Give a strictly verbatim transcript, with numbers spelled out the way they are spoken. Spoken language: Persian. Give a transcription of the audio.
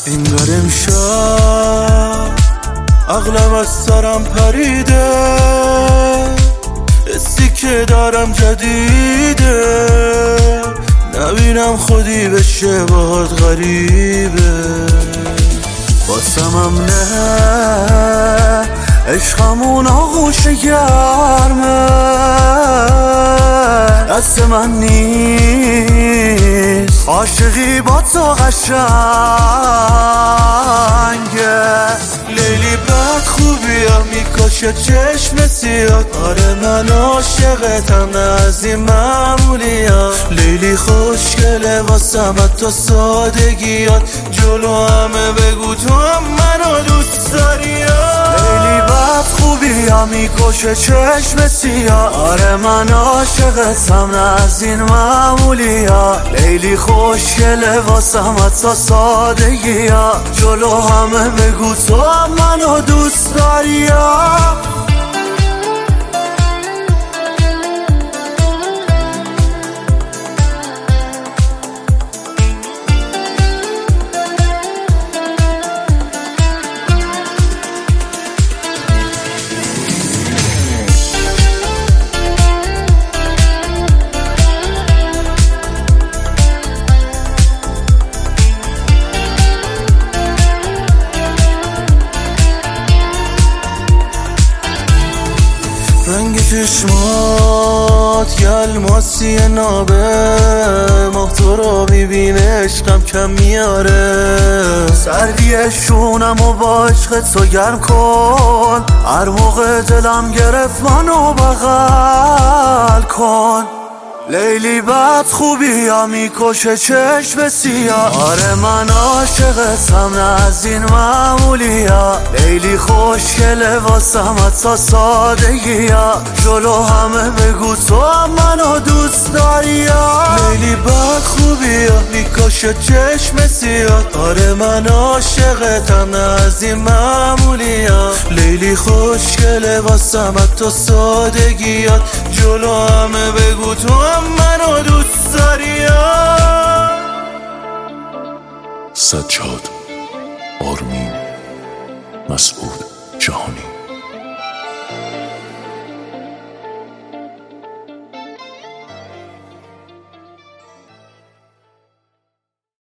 انگار امشب عقلم از سرم پریده، حسی که دارم جدیده، نبینم خودی بشه باهات غریبه. واسمم نه عشقمون آغوش گرمه، دست من نیست عاشقی با تو قشنگه. لیلی بد خوبیم میکشه چشم سیاد، آره من عاشقتم نه از این معمولیم. لیلی خوشگله واسمت تو سادگیات، جلو همه بگو تو هم منو دوست داری. لیلی بد خوبیم میکشه چشم سیاد، آره من عاشقتم نه از این معمولیم. لیلی خوشگله واسمت تو سادگیات، جلو همه بگو تو هم منو دوست داری. رنگ چشمات یه الماسی نابه، ماه تو رو میبینه عشقم کم میاره. سردی شونم و با عشق تو گرم کن، هر موقع دلم گرفت منو بغل کن. لیلی بد خوبیم میکشه چشم سیاه، آره من عاشقتم نه از این معمولیم. لیلی خوشگله واسمت تا سادگیه، جلو همه بگو تو هم منو دوست داری. لیلی بد خوبیم میکشه چشم سیاه، آره من عاشقتم نه از این معمولیم. لیلی خوشگله واسمت تا سادگیه، جلو همه بگو تو منو دوست داری. سجاد، آرمین، مسعود جهانی.